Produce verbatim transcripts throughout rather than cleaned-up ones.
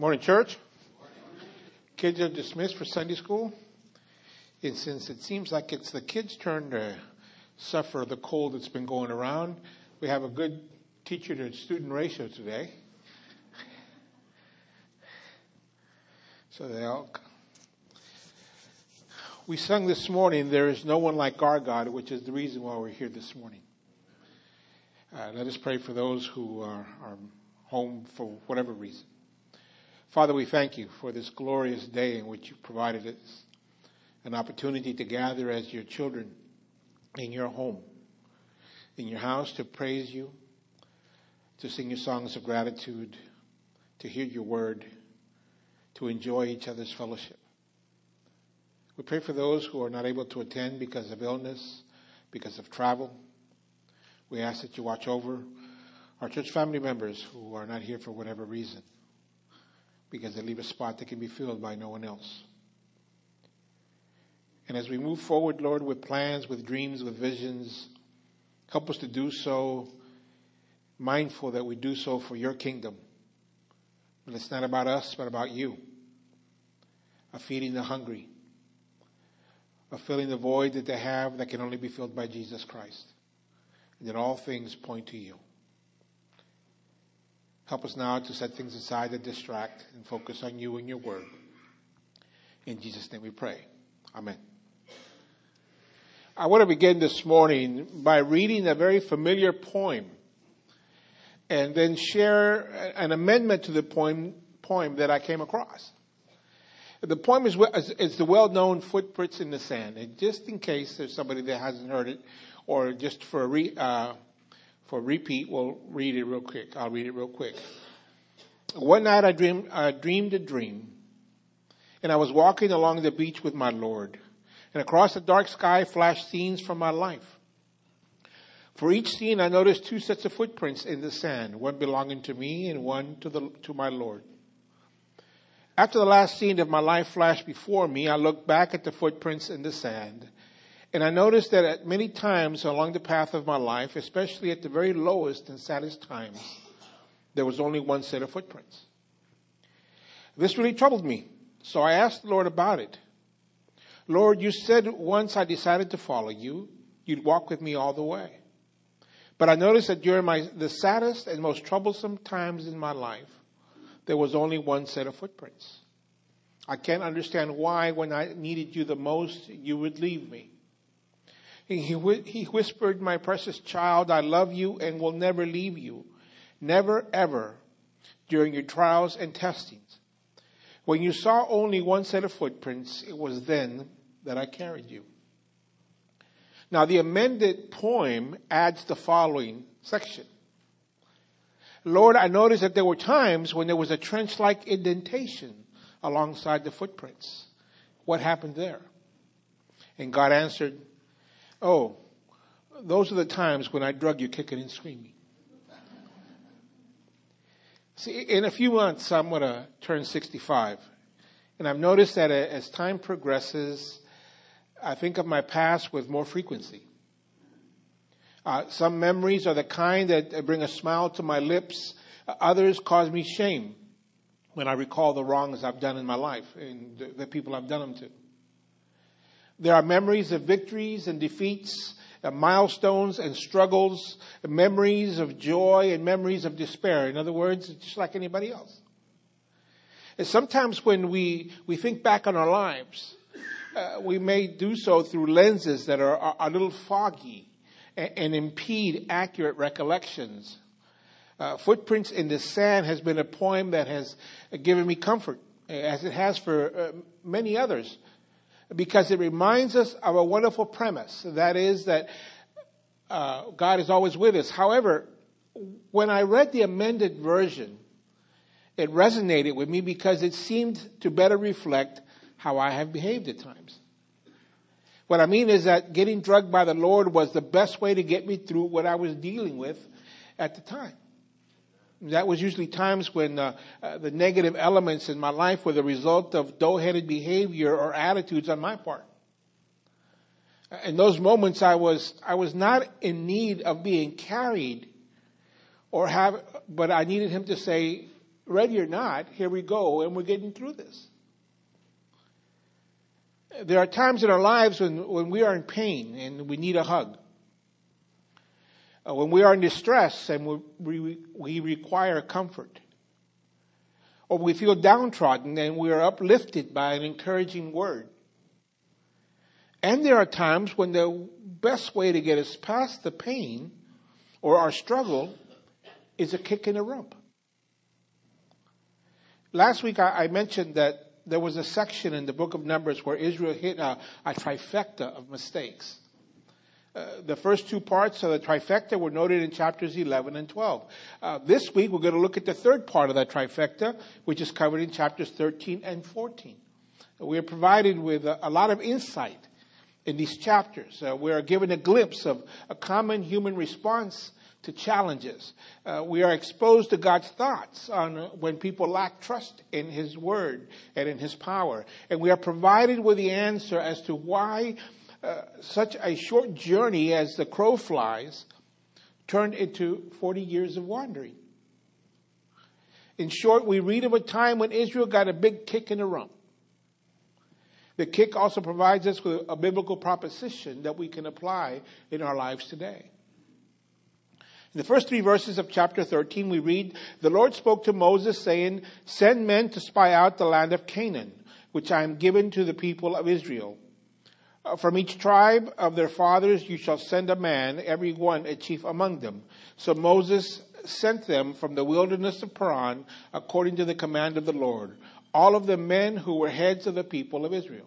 Morning, church. Kids are dismissed for Sunday school. And since it seems like it's the kids' turn to suffer the cold that's been going around, we have a good teacher to student ratio today. So they all. We sung this morning, "There is no one like our God," which is the reason why we're here this morning. Uh, let us pray for those who are, are home for whatever reason. Father, we thank you for this glorious day in which you provided us an opportunity to gather as your children in your home, in your house, to praise you, to sing your songs of gratitude, to hear your word, to enjoy each other's fellowship. We pray for those who are not able to attend because of illness, because of travel. We ask that you watch over our church family members who are not here for whatever reason, because they leave a spot that can be filled by no one else. And as we move forward, Lord, with plans, with dreams, with visions, help us to do so mindful that we do so for your kingdom. But it's not about us, but about you. Of feeding the hungry, of filling the void that they have that can only be filled by Jesus Christ. And that all things point to you. Help us now to set things aside that distract and focus on you and your word. In Jesus' name we pray. Amen. I want to begin this morning by reading a very familiar poem and then share an amendment to the poem, poem that I came across. The poem is, is the well-known Footprints in the Sand. And just in case there's somebody that hasn't heard it, or just for a re, uh, for a repeat, we'll read it real quick. I'll read it real quick. One night I dreamed, uh, dreamed a dream, and I was walking along the beach with my Lord, and across the dark sky flashed scenes from my life. For each scene I noticed two sets of footprints in the sand, one belonging to me and one to the to my Lord. After the last scene of my life flashed before me, I looked back at the footprints in the sand, and I noticed that at many times along the path of my life, especially at the very lowest and saddest times, there was only one set of footprints. This really troubled me, so I asked the Lord about it. Lord, you said once I decided to follow you, you'd walk with me all the way. But I noticed that during my the saddest and most troublesome times in my life, there was only one set of footprints. I can't understand why, when I needed you the most, you would leave me. He, he whispered, "My precious child, I love you and will never leave you. Never, ever, during your trials and testings. When you saw only one set of footprints, it was then that I carried you." Now, the amended poem adds the following section. Lord, I noticed that there were times when there was a trench-like indentation alongside the footprints. What happened there? And God answered, "Oh, those are the times when I drug you kicking and screaming." See, in a few months, I'm going to turn sixty-five. And I've noticed that as time progresses, I think of my past with more frequency. Uh, some memories are the kind that bring a smile to my lips. Others cause me shame when I recall the wrongs I've done in my life and the, the people I've done them to. There are memories of victories and defeats, uh, milestones and struggles, memories of joy and memories of despair. In other words, it's just like anybody else. And sometimes when we, we think back on our lives, uh, we may do so through lenses that are, are a little foggy and, and impede accurate recollections. Uh, Footprints in the Sand has been a poem that has given me comfort, as it has for uh, many others, because it reminds us of a wonderful premise. That is that uh, God is always with us. However, when I read the amended version, it resonated with me because it seemed to better reflect how I have behaved at times. What I mean is that getting drugged by the Lord was the best way to get me through what I was dealing with at the time. That was usually times when uh, uh, the negative elements in my life were the result of dough-headed behavior or attitudes on my part. In those moments, I was I was not in need of being carried, or have, but I needed him to say, ready or not, here we go, and we're getting through this. There are times in our lives when, when we are in pain and we need a hug. Uh, when we are in distress and we, we, we require comfort. Or we feel downtrodden and we are uplifted by an encouraging word. And there are times when the best way to get us past the pain or our struggle is a kick in the rump. Last week I, I mentioned that there was a section in the book of Numbers where Israel hit a, a trifecta of mistakes. Uh, the first two parts of the trifecta were noted in chapters eleven and twelve. Uh, this week we're going to look at the third part of that trifecta, which is covered in chapters thirteen and fourteen. We are provided with a, a lot of insight in these chapters. Uh, we are given a glimpse of a common human response to challenges. Uh, we are exposed to God's thoughts on uh, when people lack trust in His Word and in His power. And we are provided with the answer as to why uh, such a short journey as the crow flies turned into forty years of wandering. In short, we read of a time when Israel got a big kick in the rump. The kick also provides us with a biblical proposition that we can apply in our lives today. In the first three verses of chapter thirteen, we read, "The Lord spoke to Moses, saying, Send men to spy out the land of Canaan, which I am given to the people of Israel. Uh, from each tribe of their fathers you shall send a man, every one a chief among them. So Moses sent them from the wilderness of Paran, according to the command of the Lord, all of the men who were heads of the people of Israel."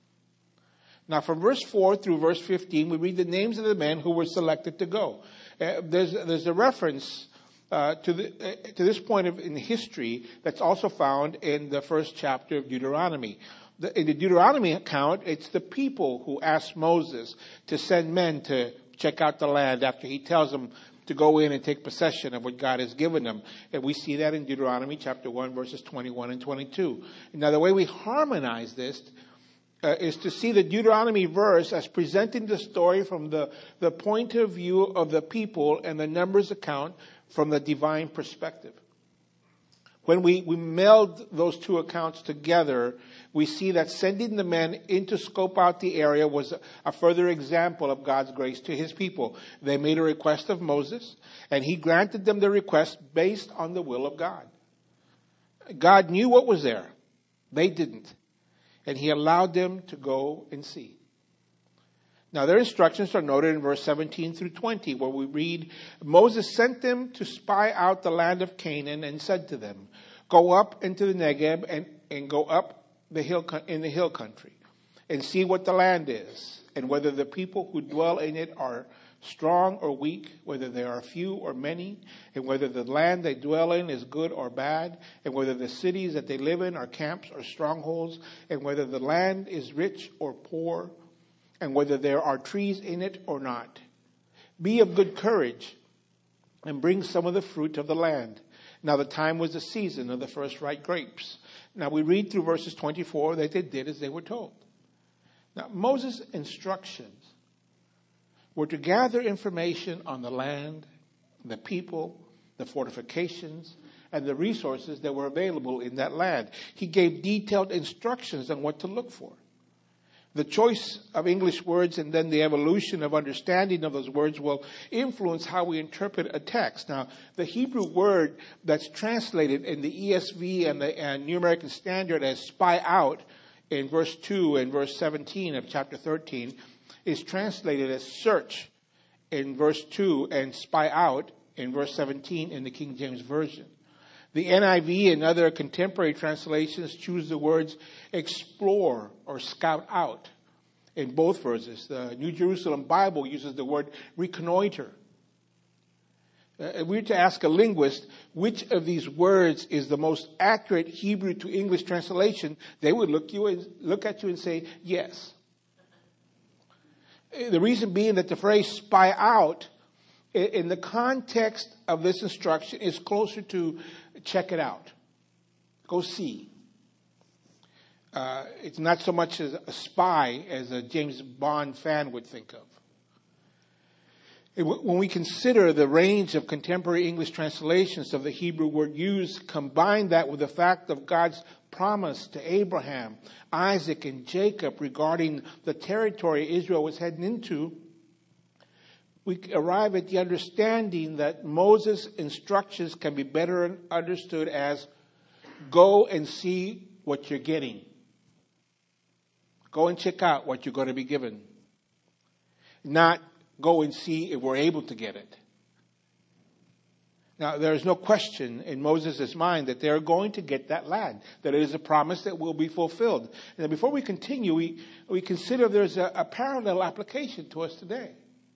Now from verse four through verse fifteen, we read the names of the men who were selected to go. Uh, there's, there's a reference uh, to, the, uh, to this point of, in history that's also found in the first chapter of Deuteronomy. The, in the Deuteronomy account, it's the people who ask Moses to send men to check out the land after he tells them to go in and take possession of what God has given them. And we see that in Deuteronomy chapter one, verses twenty-one and twenty-two. Now, the way we harmonize this uh, is to see the Deuteronomy verse as presenting the story from the, the point of view of the people and the Numbers account from the divine perspective. When we, we meld those two accounts together, we see that sending the men in to scope out the area was a further example of God's grace to His people. They made a request of Moses, and He granted them the request based on the will of God. God knew what was there. They didn't. And He allowed them to go and see. Now, their instructions are noted in verse seventeen through twenty, where we read, "Moses sent them to spy out the land of Canaan and said to them, Go up into the Negeb and, and go up the hill in the hill country and see what the land is, and whether the people who dwell in it are strong or weak, whether there are few or many, and whether the land they dwell in is good or bad, and whether the cities that they live in are camps or strongholds, and whether the land is rich or poor, and whether there are trees in it or not. Be of good courage and bring some of the fruit of the land." Now the time was the season of the first ripe grapes. Now we read through verses twenty-four that they did as they were told. Now Moses' instructions were to gather information on the land, the people, the fortifications, and the resources that were available in that land. He gave detailed instructions on what to look for. The choice of English words and then the evolution of understanding of those words will influence how we interpret a text. Now, the Hebrew word that's translated in the E S V and the and New American Standard as spy out in verse two and verse seventeen of chapter thirteen is translated as search in verse two and spy out in verse seventeen in the King James Version. The N I V and other contemporary translations choose the words explore or scout out in both verses. The New Jerusalem Bible uses the word reconnoiter. Uh, if we were to ask a linguist which of these words is the most accurate Hebrew to English translation, they would look you and, look at you and say yes. The reason being that the phrase spy out in the context of this instruction is closer to check it out. Go see. Uh, it's not so much as a spy as a James Bond fan would think of. When we consider the range of contemporary English translations of the Hebrew word used, combine that with the fact of God's promise to Abraham, Isaac, and Jacob regarding the territory Israel was heading into, we arrive at the understanding that Moses' instructions can be better understood as go and see what you're getting. Go and check out what you're going to be given. Not go and see if we're able to get it. Now, there is no question in Moses' mind that they're going to get that land, that it is a promise that will be fulfilled. And before we continue, we, we consider there's a, a parallel application to us today.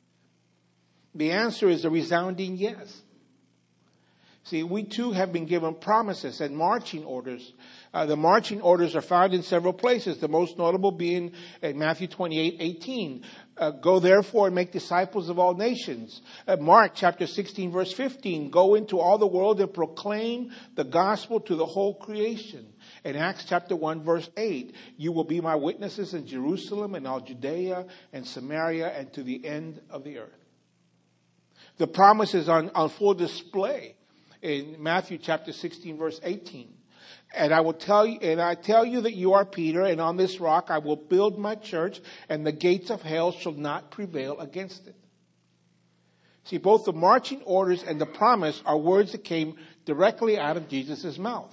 The answer is a resounding yes. See, we too have been given promises and marching orders. Uh, the marching orders are found in several places, the most notable being in Matthew twenty-eight eighteen. Uh, go therefore and make disciples of all nations. Uh, Mark chapter sixteen verse fifteen. Go into all the world and proclaim the gospel to the whole creation. In Acts chapter one verse eight. You will be my witnesses in Jerusalem and all Judea and Samaria and to the end of the earth. The promise is on, on full display in Matthew chapter sixteen verse eighteen. And I will tell you, and I tell you that you are Peter, and on this rock I will build my church, and the gates of hell shall not prevail against it. See, both the marching orders and the promise are words that came directly out of Jesus' mouth.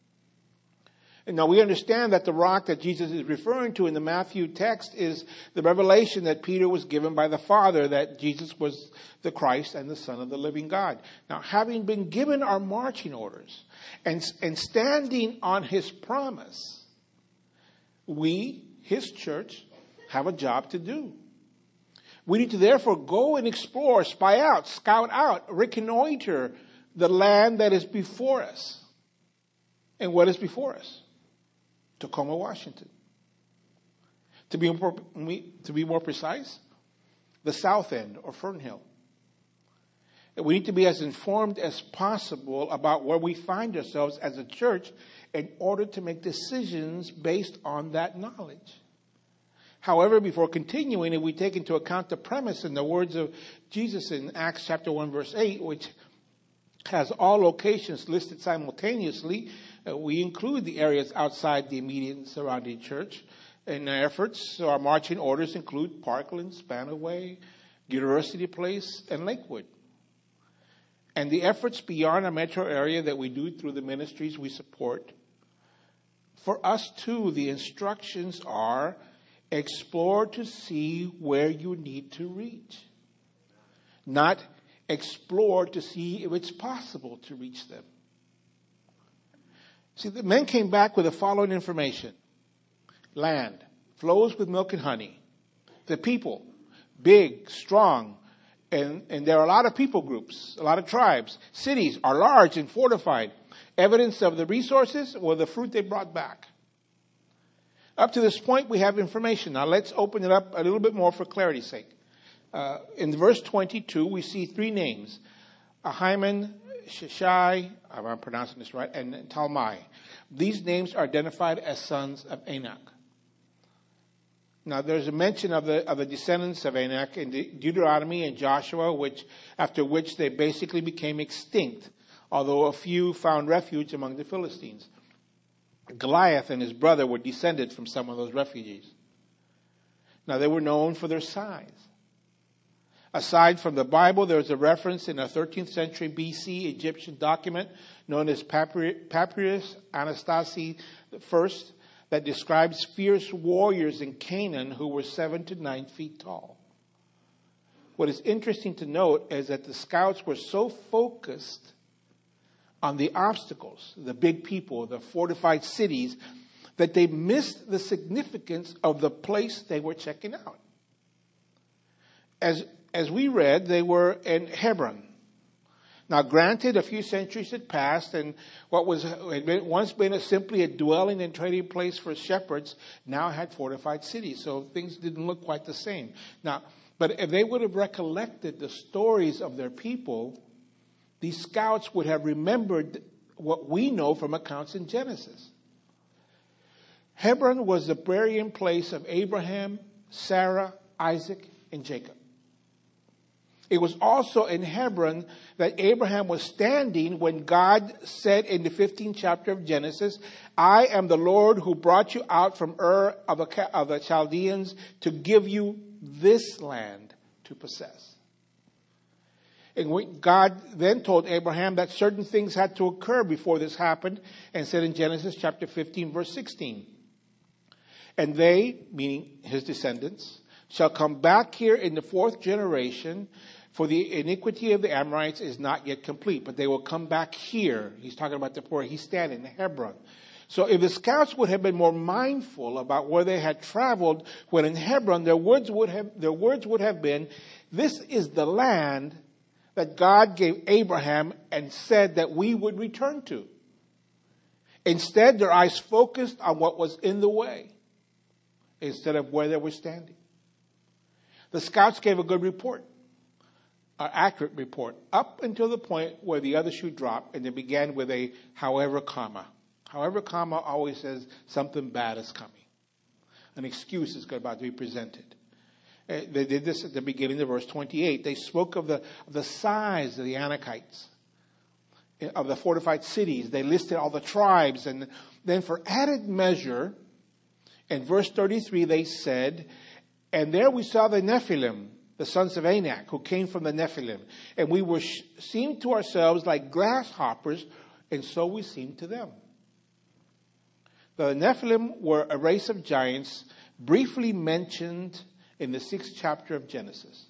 And now we understand that the rock that Jesus is referring to in the Matthew text is the revelation that Peter was given by the Father, that Jesus was the Christ and the Son of the living God. Now, having been given our marching orders and, and standing on his promise, we, his church, have a job to do. We need to therefore go and explore, spy out, scout out, reconnoiter the land that is before us. And what is before us? Tacoma, Washington. To be more, to be more precise, the South End or Fernhill. We need to be as informed as possible about where we find ourselves as a church in order to make decisions based on that knowledge. However, before continuing, if we take into account the premise in the words of Jesus in Acts chapter one verse eight, which has all locations listed simultaneously, Uh, we include the areas outside the immediate and surrounding church in our efforts. So our marching orders include Parkland, Spanaway, University Place, and Lakewood. And the efforts beyond our metro area that we do through the ministries we support. For us too, the instructions are explore to see where you need to reach. Not explore to see if it's possible to reach them. See, the men came back with the following information. Land flows with milk and honey. The people, big, strong, and, and there are a lot of people groups, a lot of tribes. Cities are large and fortified. Evidence of the resources or the fruit they brought back. Up to this point, we have information. Now let's open it up a little bit more for clarity's sake. Uh, in verse twenty-two, we see three names. Ahiman, Sheshai, if I'm pronouncing this right, and Talmai. These names are identified as sons of Anak. Now, there's a mention of the of the descendants of Anak in Deuteronomy and Joshua, which after which they basically became extinct, although a few found refuge among the Philistines. Goliath and his brother were descended from some of those refugees. Now, they were known for their size. Aside from the Bible, there's a reference in a thirteenth century B C Egyptian document known as Papyrus Anastasi I that describes fierce warriors in Canaan who were seven to nine feet tall. What is interesting to note is that the scouts were so focused on the obstacles, the big people, the fortified cities, that they missed the significance of the place they were checking out. As As we read, they were in Hebron. Now, granted, a few centuries had passed, and what was had been, once been a, simply a dwelling and trading place for shepherds now had fortified cities, so things didn't look quite the same. Now, but if they would have recollected the stories of their people, these scouts would have remembered what we know from accounts in Genesis. Hebron was the burying place of Abraham, Sarah, Isaac, and Jacob. It was also in Hebron that Abraham was standing when God said in the fifteenth chapter of Genesis, I am the Lord who brought you out from Ur of the, of the Chaldeans to give you this land to possess. And God then told Abraham that certain things had to occur before this happened, and said in Genesis chapter fifteen, verse sixteen, and they, meaning his descendants, shall come back here in the fourth generation, for the iniquity of the Amorites is not yet complete. But they will come back here. He's talking about the where he's standing, in Hebron. So if the scouts would have been more mindful about where they had traveled, when in Hebron their words would have, their words would have been, this is the land that God gave Abraham and said that we would return to. Instead, their eyes focused on what was in the way instead of where they were standing. The scouts gave a good report, an accurate report, up until the point where the other shoe dropped, and they began with a however, comma. However, comma always says something bad is coming. An excuse is about to be presented. Uh, they did this at the beginning of verse twenty-eight. They spoke of the, of the size of the Anakites, of the fortified cities. They listed all the tribes. And then for added measure, in verse thirty-three, they said, and there we saw the Nephilim, the sons of Anak, who came from the Nephilim. And we were sh- seemed to ourselves like grasshoppers, and so we seemed to them. The Nephilim were a race of giants briefly mentioned in the sixth chapter of Genesis.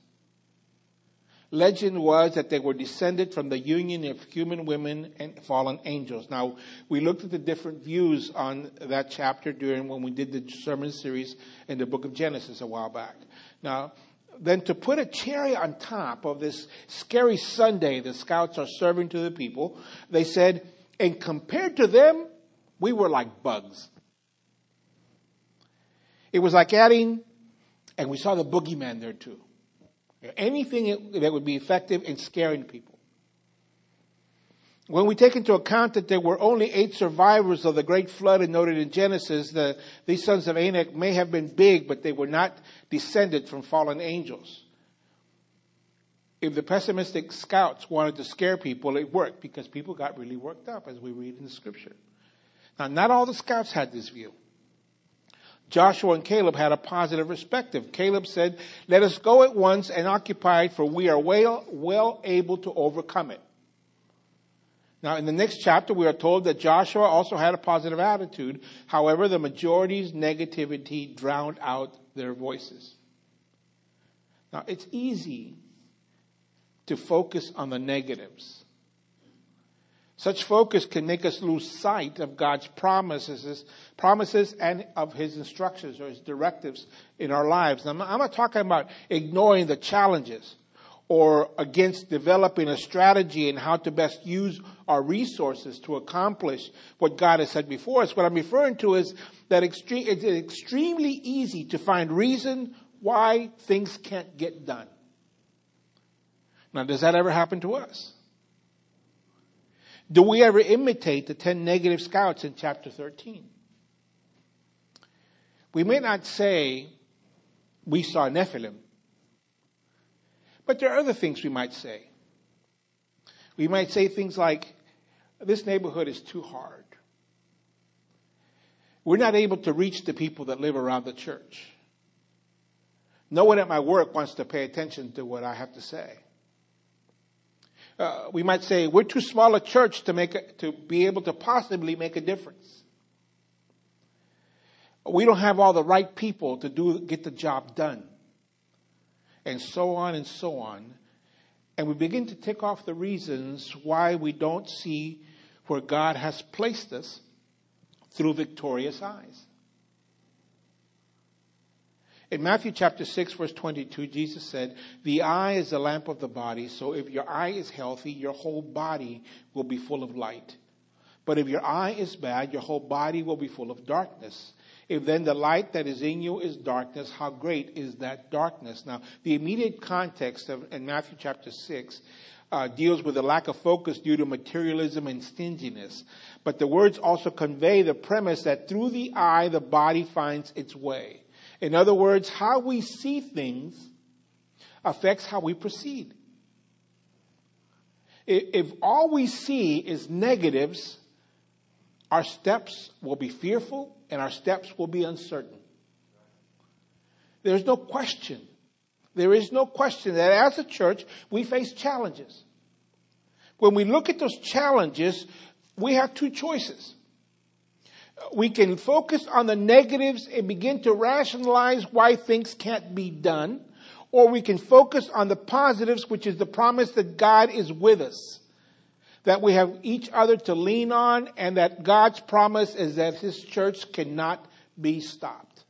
Legend was that they were descended from the union of human women and fallen angels. Now, we looked at the different views on that chapter during when we did the sermon series in the book of Genesis a while back. Now, then to put a cherry on top of this scary Sunday the scouts are serving to the people, they said, and compared to them, we were like bugs. It was like adding, and we saw the boogeyman there too. Anything that would be effective in scaring people. When we take into account that there were only eight survivors of the great flood noted in Genesis, the, these sons of Anak may have been big, but they were not descended from fallen angels. If the pessimistic scouts wanted to scare people, it worked because people got really worked up, as we read in the scripture. Now, not all the scouts had this view. Joshua and Caleb had a positive perspective. Caleb said, let us go at once and occupy it, for we are well, well able to overcome it. Now, in the next chapter, we are told that Joshua also had a positive attitude. However, the majority's negativity drowned out their voices. Now, it's easy to focus on the negatives. Such focus can make us lose sight of God's promises, promises and of his instructions or his directives in our lives. Now, I'm not, I'm not talking about ignoring the challenges or against developing a strategy and how to best use our resources to accomplish what God has said before us. What I'm referring to is that extreme, it's extremely easy to find reason why things can't get done. Now, does that ever happen to us? Do we ever imitate the ten negative scouts in chapter thirteen? We may not say we saw Nephilim, but there are other things we might say. We might say things like, this neighborhood is too hard. We're not able to reach the people that live around the church. No one at my work wants to pay attention to what I have to say. Uh, we might say, we're too small a church to make a, to be able to possibly make a difference. We don't have all the right people to do get the job done. And so on and so on. And we begin to tick off the reasons why we don't see where God has placed us through victorious eyes. In Matthew chapter six, verse twenty-two, Jesus said, the eye is the lamp of the body. So if your eye is healthy, your whole body will be full of light. But if your eye is bad, your whole body will be full of darkness. If then the light that is in you is darkness, how great is that darkness? Now, the immediate context of in Matthew chapter six uh, deals with the lack of focus due to materialism and stinginess. But the words also convey the premise that through the eye, the body finds its way. In other words, how we see things affects how we proceed. If all we see is negatives, our steps will be fearful and our steps will be uncertain. There's no question. There is no question that as a church, we face challenges. When we look at those challenges, we have two choices. We can focus on the negatives and begin to rationalize why things can't be done. Or we can focus on the positives, which is the promise that God is with us. That we have each other to lean on, and that God's promise is that His church cannot be stopped.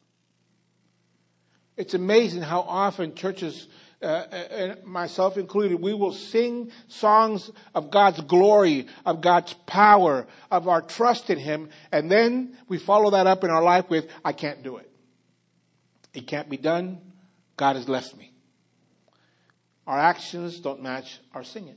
It's amazing how often churches, uh, and myself included, we will sing songs of God's glory, of God's power, of our trust in Him, and then we follow that up in our life with, I can't do it. It can't be done. God has left me. Our actions don't match our singing.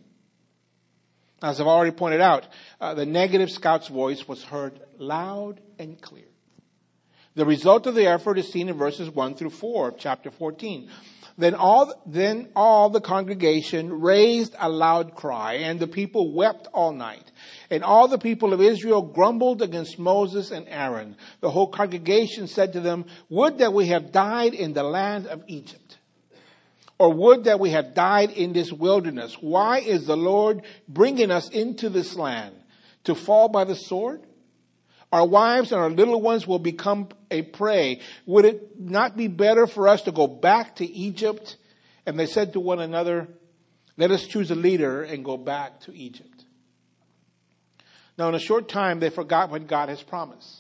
As I've already pointed out, uh, the negative scout's voice was heard loud and clear. The result of the effort is seen in verses one through four of chapter fourteen. Then all, then all the congregation raised a loud cry, and the people wept all night. And all the people of Israel grumbled against Moses and Aaron. The whole congregation said to them, would that we have died in the land of Egypt. Or would that we have died in this wilderness. Why is the Lord bringing us into this land? To fall by the sword? Our wives and our little ones will become a prey. Would it not be better for us to go back to Egypt? And they said to one another, let us choose a leader and go back to Egypt. Now in a short time, they forgot what God has promised.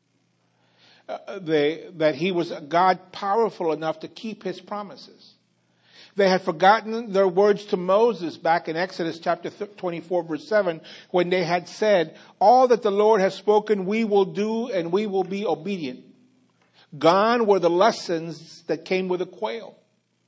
Uh, they, that He was a God powerful enough to keep His promises. They had forgotten their words to Moses back in Exodus chapter twenty-four verse seven when they had said, all that the Lord has spoken we will do and we will be obedient. Gone were the lessons that came with a quail.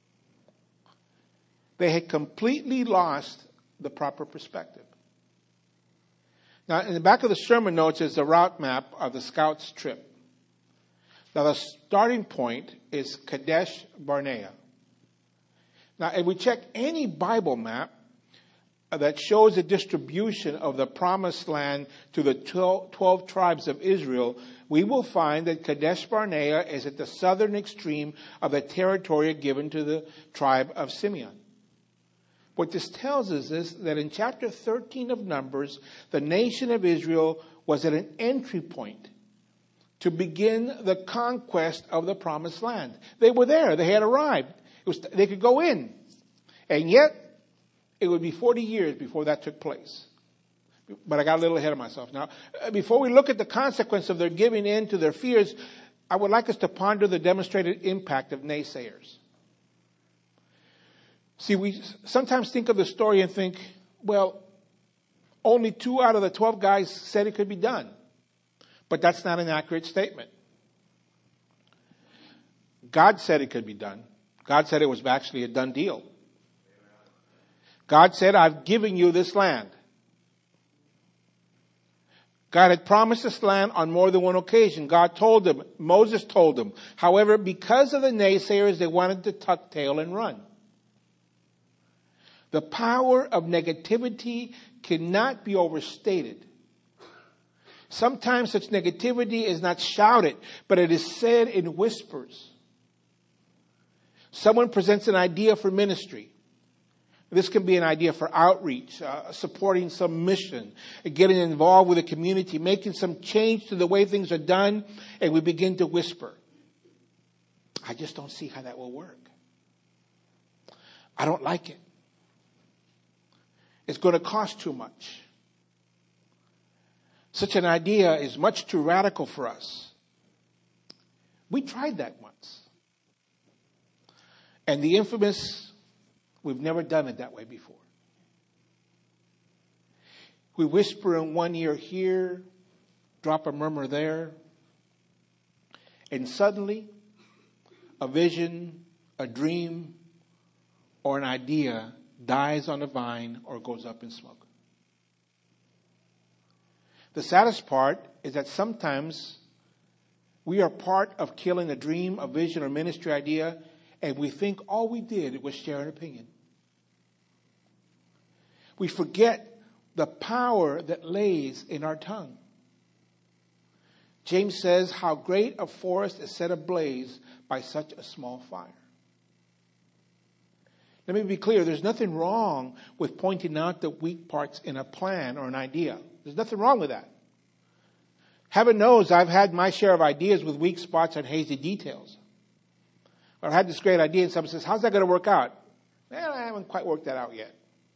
They had completely lost the proper perspective. Now in the back of the sermon notes is the route map of the scouts' trip. Now the starting point is Kadesh Barnea. Now, if we check any Bible map that shows the distribution of the promised land to the twelve tribes of Israel, we will find that Kadesh Barnea is at the southern extreme of the territory given to the tribe of Simeon. What this tells us is that in chapter thirteen of Numbers, the nation of Israel was at an entry point to begin the conquest of the promised land. They were there. They had arrived. It was, they could go in. And yet, it would be forty years before that took place. But I got a little ahead of myself. Now, before we look at the consequence of their giving in to their fears, I would like us to ponder the demonstrated impact of naysayers. See, we sometimes think of the story and think, well, only two out of the twelve guys said it could be done. But that's not an accurate statement. God said it could be done. God said it was actually a done deal. God said, I've given you this land. God had promised this land on more than one occasion. God told them, Moses told them. However, because of the naysayers, they wanted to tuck tail and run. The power of negativity cannot be overstated. Sometimes such negativity is not shouted, but it is said in whispers. Someone presents an idea for ministry. This can be an idea for outreach, uh, supporting some mission, getting involved with the community, making some change to the way things are done, and we begin to whisper. I just don't see how that will work. I don't like it. It's going to cost too much. Such an idea is much too radical for us. We tried that once. And the infamous, we've never done it that way before. We whisper in one ear here, drop a murmur there, and suddenly a vision, a dream, or an idea dies on the vine or goes up in smoke. The saddest part is that sometimes we are part of killing a dream, a vision, or ministry idea, and we think all we did was share an opinion. we forget the power that lays in our tongue. James says, how great a forest is set ablaze by such a small fire. Let me be clear, there's nothing wrong with pointing out the weak parts in a plan or an idea. There's nothing wrong with that. Heaven knows I've had my share of ideas with weak spots and hazy details. Or I had this great idea and someone says, how's that going to work out? Well, I haven't quite worked that out yet.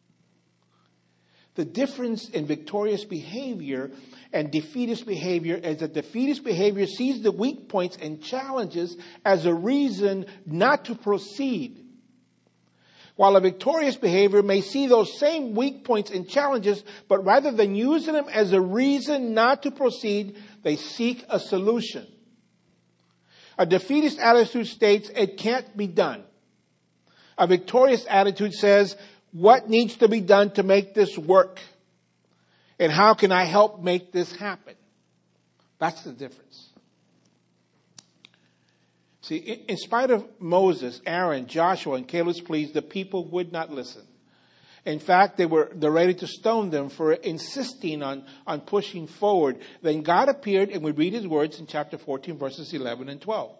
The difference in victorious behavior and defeatist behavior is that defeatist behavior sees the weak points and challenges as a reason not to proceed. While a victorious behavior may see those same weak points and challenges, but rather than using them as a reason not to proceed, they seek a solution. A defeatist attitude states it can't be done. A victorious attitude says, what needs to be done to make this work? And how can I help make this happen? That's the difference. See, in spite of Moses, Aaron, Joshua, and Caleb's pleas, the people would not listen. In fact, they were they're ready to stone them for insisting on, on pushing forward. Then God appeared, and we read his words in chapter fourteen, verses eleven and twelve.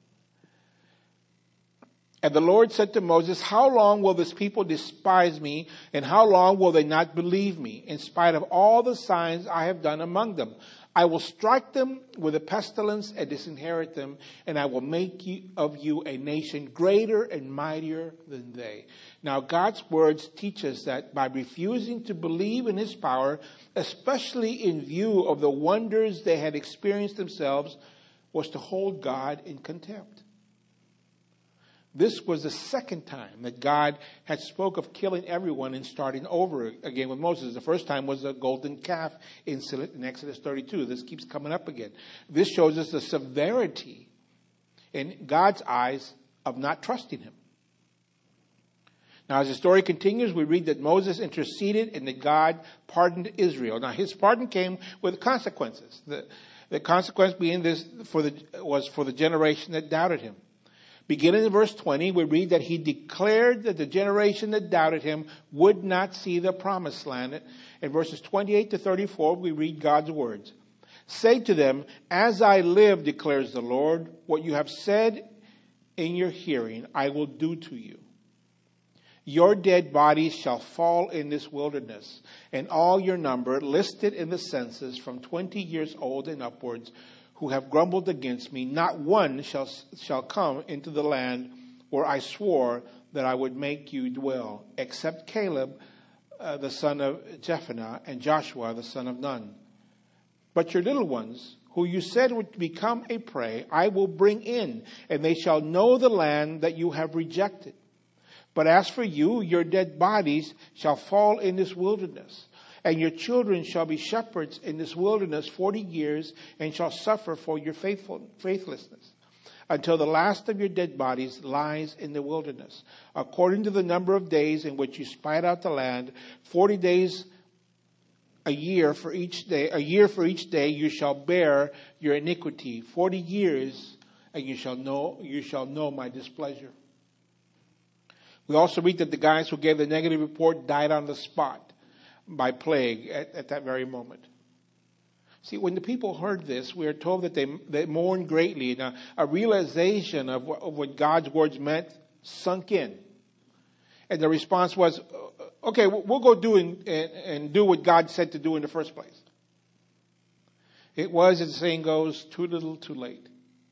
And the Lord said to Moses, how long will this people despise me, and how long will they not believe me, in spite of all the signs I have done among them? I will strike them with a pestilence and disinherit them, and I will make you, of you a nation greater and mightier than they. Now, God's words teach us that by refusing to believe in his power, especially in view of the wonders they had experienced themselves, was to hold God in contempt. This was the second time that God had spoke of killing everyone and starting over again with Moses. The first time was the golden calf incident in Exodus thirty-two. This keeps coming up again. This shows us the severity in God's eyes of not trusting him. Now, as the story continues, we read that Moses interceded and that God pardoned Israel. Now, his pardon came with consequences. The, the consequence being this for the, was for the generation that doubted him. Beginning in verse twenty, we read that he declared that the generation that doubted him would not see the promised land. In verses twenty-eight to thirty-four, we read God's words. Say to them, as I live, declares the Lord, what you have said in your hearing, I will do to you. Your dead bodies shall fall in this wilderness, and all your number, listed in the census from twenty years old and upwards, who have grumbled against me, not one shall shall come into the land where I swore that I would make you dwell, except Caleb, uh, the son of Jephunneh, and Joshua, the son of Nun. But your little ones, who you said would become a prey, I will bring in, and they shall know the land that you have rejected. But as for you, your dead bodies shall fall in this wilderness. And your children shall be shepherds in this wilderness forty years, and shall suffer for your faithful, faithlessness, until the last of your dead bodies lies in the wilderness. According to the number of days in which you spied out the land, forty days a year for each day, a year for each day you shall bear your iniquity. Forty years, and you shall know, you shall know my displeasure. We also read that the guys who gave the negative report died on the spot by plague at, at that very moment. See, when the people heard this, we are told that they, they mourned greatly. Now, a realization of what, of what God's words meant sunk in. And the response was, okay, we'll go do and, and, and do what God said to do in the first place. It was, as the saying goes, too little, too late.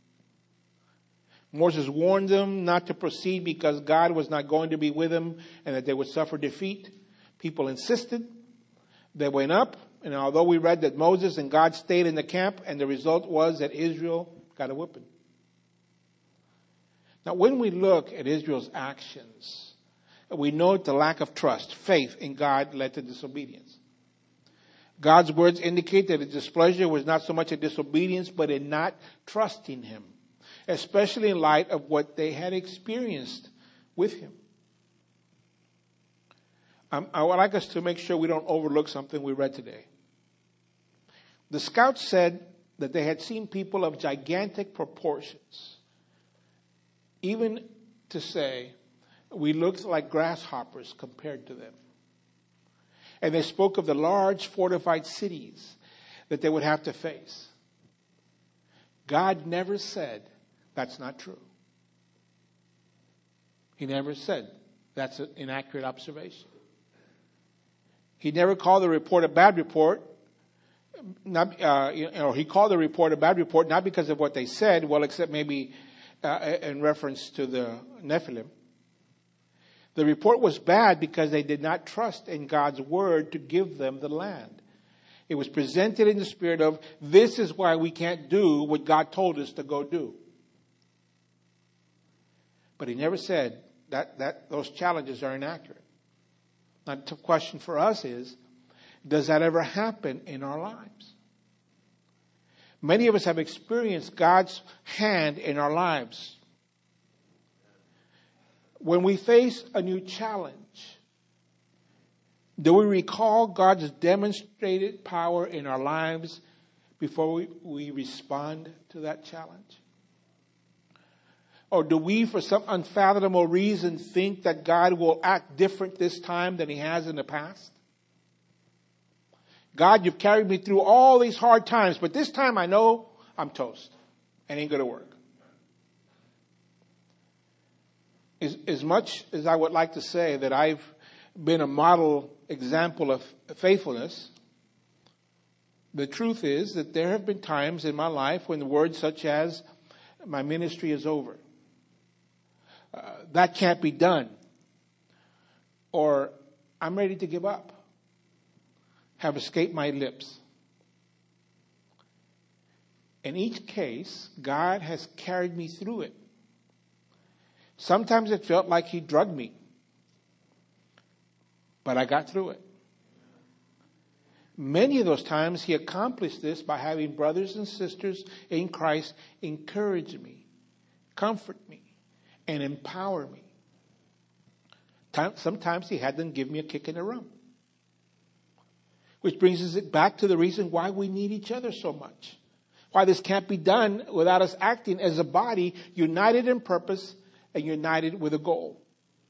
Moses warned them not to proceed because God was not going to be with them and that they would suffer defeat. People insisted. They went up, and although we read that Moses and God stayed in the camp, and the result was that Israel got a whipping. Now, when we look at Israel's actions, we note the lack of trust. Faith in God led to disobedience. God's words indicate that his displeasure was not so much a disobedience, but in not trusting him, especially in light of what they had experienced with him. Um, I would like us to make sure we don't overlook something we read today. The scouts said that they had seen people of gigantic proportions, even to say we looked like grasshoppers compared to them. And they spoke of the large fortified cities that they would have to face. God never said that's not true. He never said that's an inaccurate observation. He never called the report a bad report. Not, uh, you know, he called the report a bad report not because of what they said, well, except maybe uh, in reference to the Nephilim. The report was bad because they did not trust in God's word to give them the land. It was presented in the spirit of, this is why we can't do what God told us to go do. But he never said that, that those challenges are inaccurate. Now, the question for us is, does that ever happen in our lives? Many of us have experienced God's hand in our lives. When we face a new challenge, do we recall God's demonstrated power in our lives before we, we respond to that challenge? Or do we, for some unfathomable reason, think that God will act different this time than he has in the past? God, you've carried me through all these hard times, but this time I know I'm toast. It ain't going to work. As, as much as I would like to say that I've been a model example of faithfulness, the truth is that there have been times in my life when the words such as, my ministry is over, uh, that can't be done, or I'm ready to give up, have escaped my lips. In each case, God has carried me through it. Sometimes it felt like he drugged me, but I got through it. Many of those times he accomplished this by having brothers and sisters in Christ encourage me, comfort me, and empower me. Sometimes he had them give me a kick in the rump. Which brings us back to the reason why we need each other so much. Why this can't be done without us acting as a body, united in purpose and united with a goal.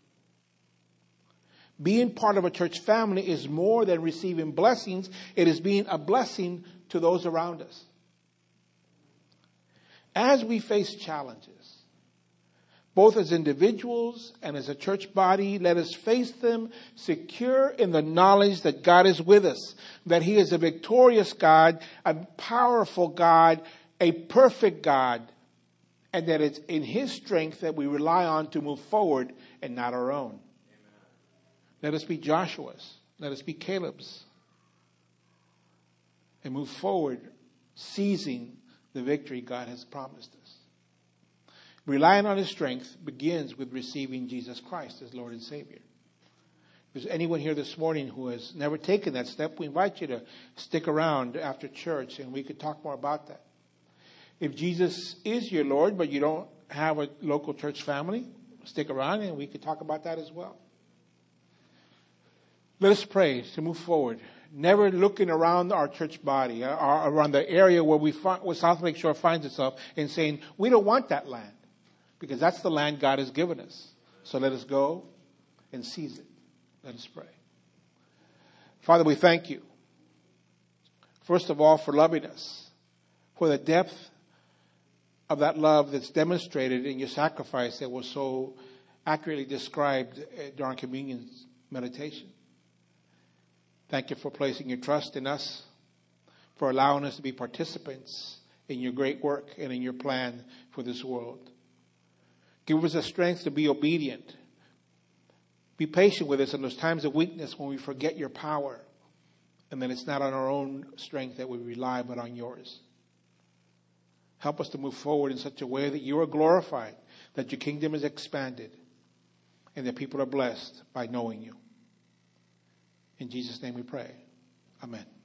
Being part of a church family is more than receiving blessings. It is being a blessing to those around us. As we face challenges, both as individuals and as a church body, let us face them secure in the knowledge that God is with us, that he is a victorious God, a powerful God, a perfect God, and that it's in his strength that we rely on to move forward and not our own. Amen. Let us be Joshua's. Let us be Caleb's. And move forward, seizing the victory God has promised us. Relying on his strength begins with receiving Jesus Christ as Lord and Savior. If there's anyone here this morning who has never taken that step, we invite you to stick around after church and we could talk more about that. If Jesus is your Lord, but you don't have a local church family, stick around and we could talk about that as well. Let us pray to move forward. Never looking around our church body, or around the area where we find, where South Lake Shore finds itself, and saying, we don't want that land. Because that's the land God has given us. So let us go and seize it. Let us pray. Father, we thank you. First of all, for loving us. For the depth of that love that's demonstrated in your sacrifice that was so accurately described during communion meditation. Thank you for placing your trust in us. For allowing us to be participants in your great work and in your plan for this world. Give us the strength to be obedient. Be patient with us in those times of weakness when we forget your power. And then it's not on our own strength that we rely, but on yours. Help us to move forward in such a way that you are glorified, that your kingdom is expanded, and that people are blessed by knowing you. In Jesus' name we pray. Amen.